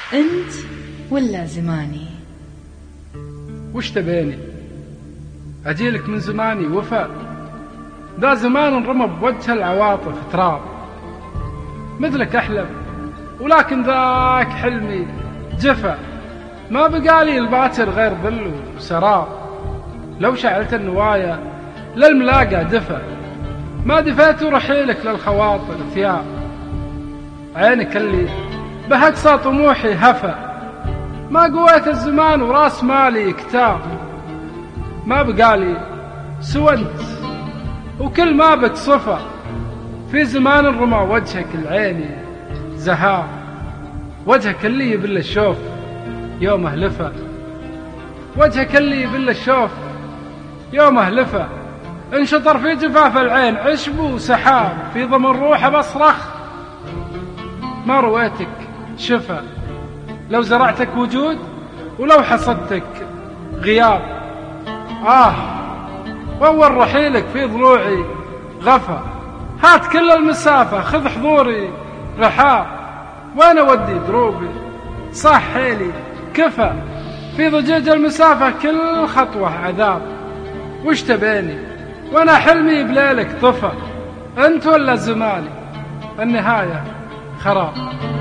أنت ولا زماني؟ وش تبيني؟ أجيلك من زماني وفاء، ذا زمان رمى بوجه العواطف تراب، مثلك أحلم ولكن ذاك حلمي جفا، ما بقالي الباكر غير ظل وسراب. لو شعلت النوايا للملاقى دفا، ما دفيت رحيلك للخواطر ثياب. عينك اللي بهقصى طموحي هفا، ما قويت الزمان وراس مالي كتاب. ما بقالي سوى انت وكل ما بك صفا، في زمان رمى وجهك العيني زهار. وجهك اللي يبل الشوف يوم أهلفه، وجهك اللي يبل الشوف يوم أهلفه. انشطر في جفاف العين عشب وسحاب، في ضمن روحه بصرخ ما رويتك شفا. لو زرعتك وجود ولو حصدتك غياب، وأول رحيلك في ضلوعي غفا. هات كل المسافة خذ حضوري رحاب، وين أودي دروبي صح حيلي كفى. في ضجيج المسافة كل خطوة عذاب. وش تبيني وانا حلمي بليلك طفى؟ انت ولا زماني؟ النهاية خراب.